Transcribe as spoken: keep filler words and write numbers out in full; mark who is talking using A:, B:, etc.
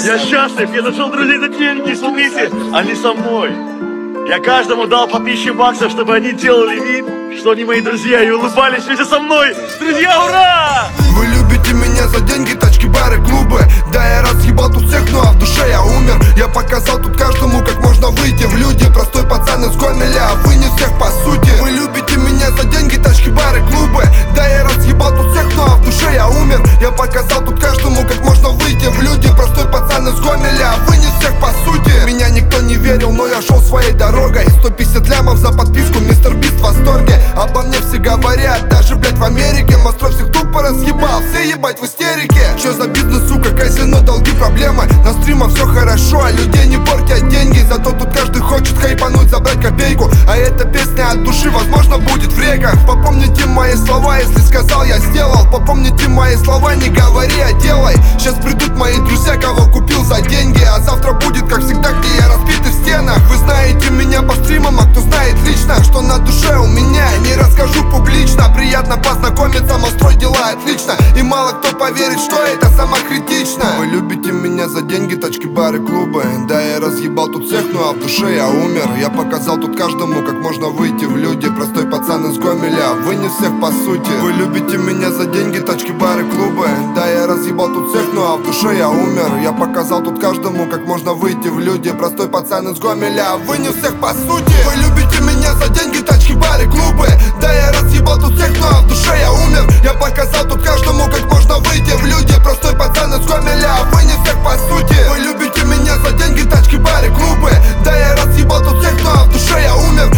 A: Я счастлив, я нашел друзей за деньги, смотрите, они со мной. Я каждому дал по тысяче баксов, чтобы они делали вид, что они мои друзья, и улыбались вместе со мной. Друзья, ура!
B: Вы любите меня за деньги, тачки, бары, клубы. Да, я разъебал тут всех, ну а в душе я умер. Я показал тут каждому, как можно выйти в люди. Простой пацан из Гомеля, а вы не всех по сути. Вы любите меня за деньги, тачки, бары, клубы. Да, я разъебал тут всех, ну а в душе я умер. Я показал тут каждому, как можно выйти в люди. Простой пацан из Гомеля, а вы не всех по сути. Меня никто не верил, но я шел своей дорогой. Сто пятьдесят лямов за подписку, мистер Бист в восторге. Обо мне все говорят, даже, блять, в Америке. Монстров всех тупо разъебал, все ебать в истерике. Чё за бизнес, сука, казино, долги, проблемы. На стримах все хорошо, а людей не портят деньги. Зато тут каждый хочет хайпануть, забрать копейку. А эта песня от души, возможно, будет в реках. Попомните мои слова, если сказал, я сделал. Попомните мои слова, не говори, а делай. Сейчас придут мои друзья, кого купил за деньги. А завтра будет, как всегда, где я разбитый в стенах. Вы знаете меня по стримам, а кто знает лично, что на душе у меня, не расскажу публично. Приятно познакомиться, мол, строй дела отлично. И мало кто поверит, что это самокритично. Вы любите меня за деньги, тачки, бары, клубы. Да, я разъебал тут всех, ну а в душе я умер. Я показал тут каждому, как можно выйти в люди. Простой пацан из Гомеля, вы не всех по сути. Вы любите меня за деньги, тачки, бары, клубы. Да, я разъебал тут всех, ну а в душе я умер. Я показал тут каждому, как можно выйти в люди. Простой пацан из Гомеля, вы не всех по сути. Вы любите меня за деньги, тачки, бары, клубы. Да, я разъебал тут всех, ну а в душе я умер. Я показал тут каждому, как можно выйти в люди. Простой пацан из Гомеля, вы не всех по сути. Вы любите меня за деньги, тачки, бары, клубы. Да, я разъебал тут всех, ну а в душе я умер.